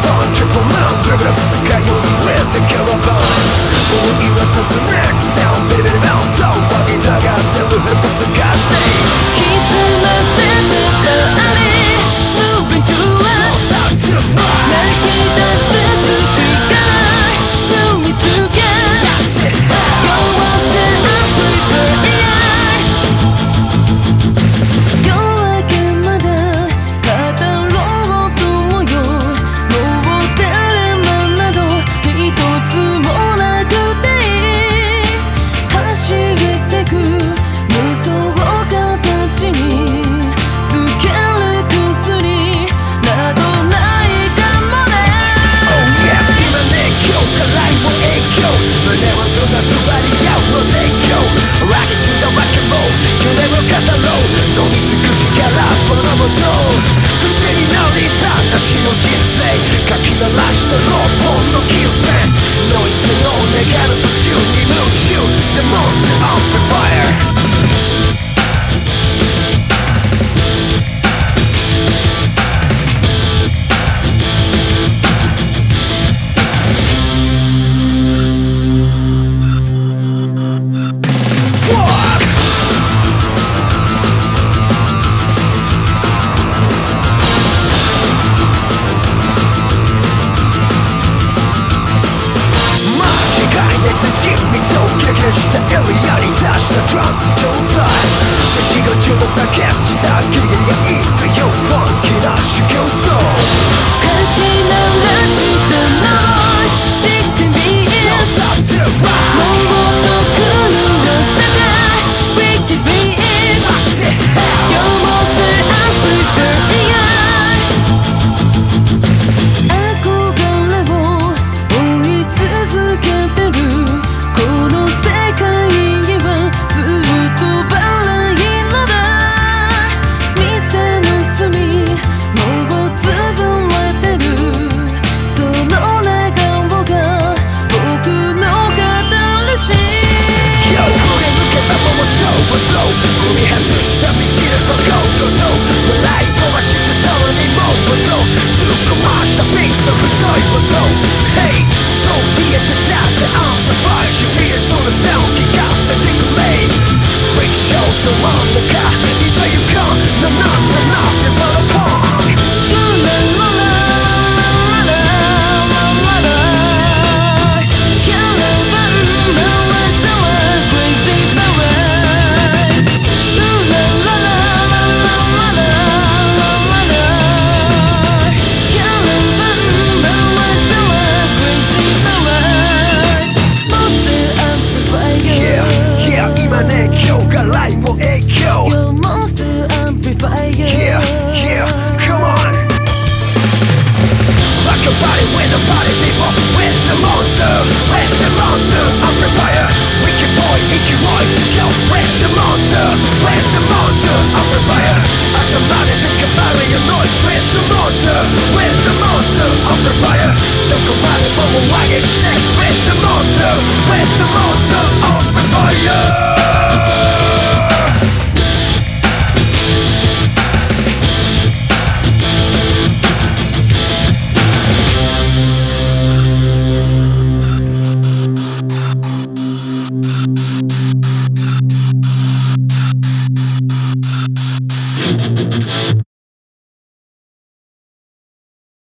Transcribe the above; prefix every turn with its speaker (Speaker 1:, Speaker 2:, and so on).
Speaker 1: on triple moon ぐらぐら二日酔い with the caravan 思いはさつ next down baby now so 湧きたがってるヘッド探して
Speaker 2: 気づませてたあれ Moving to us 泣き出すスピーカー踏みつけ You're lost and I'm prepared 夜明けまで語ろうともよもうテレマなど一つもなくて走ってく無双形につける薬などないかもね
Speaker 1: Oh yes 今ね今日からも影響胸を閉ざすバリアを提供 Rock it to the rock and roll 夢を語ろう飲み尽くしからこのもと癖になりっぱなしの人生かき鳴らして6本の金線ノイズの願う宇宙に夢中 The monster amplifier密を経験したエリアに達したトランス状態四五十度下げしたギリギリがいいというファンキーな修行僧
Speaker 2: かき鳴らしたノイズ16 beats もうとくるが世界 Break it beat You're monster I'm prepared 憧れを追い続けてるこの世界にはずっとバラいのだ店の隅もうつぶれてるその笑顔が僕の語るし
Speaker 1: Yo 振り抜けばもうそうそう踏み外した道でのゴールド笑い飛ばしてさらにもっと突っ込ましたピースの太いこと Hey そう見えてたってアンプファイしびれそうなサウンド聞かせてくれフリックショーど真ん中いざ行こうなってバラポン
Speaker 2: キャラバン回したわ Crazy Parade キャラバン回したわ Crazy Parade Monster Amplifier
Speaker 1: Yeah 今ね今日がライブ影響
Speaker 2: Your Monster Amplifier
Speaker 1: Yeah come on Rock your body with the body people with the monster amplifier Wicked boy Icky Roy to go with the monster amplifier Somebody think about it your noise with the monster amplifier どこまでも上げして with the monster